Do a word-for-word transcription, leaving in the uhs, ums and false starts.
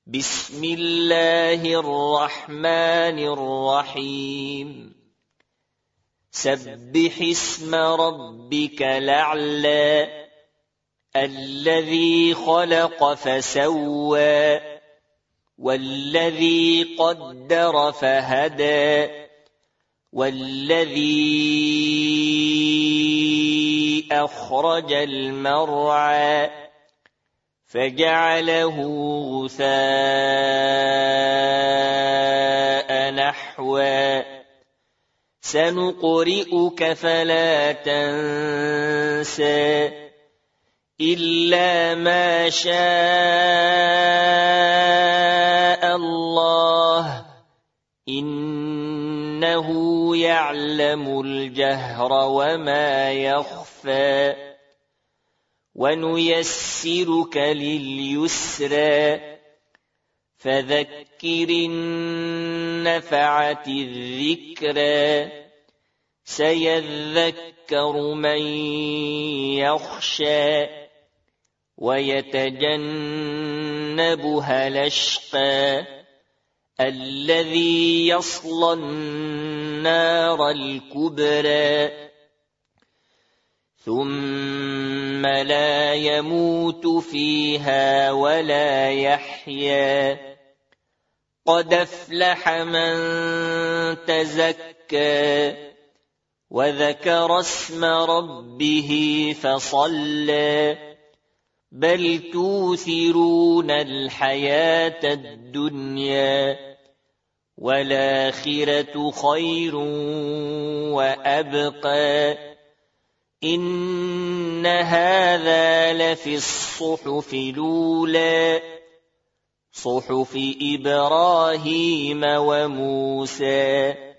بسم الله الرحمن الرحيم سبح اسم ربك الأعلى الذي خلق فسوى والذي قدر فهدى والذي أخرج المرعى فجعله غثاء نحوا سنقرئك فلا تنسى إلا ما شاء الله إنه يعلم الجهر وما يخفى ونيسرك لليسرى فذكر النفعة الذكرى سيذكر من يخشى ويتجنبها الأشقى الذي يصلى النار الكبرى ثم لا يموت فيها ولا يحيا قد أفلح من تزكى وذكر اسم ربه فصلى بل توثرون الحياة الدنيا والآخرة خير وأبقى إن هذا لفي الصحف الأولى صحف إبراهيم وموسى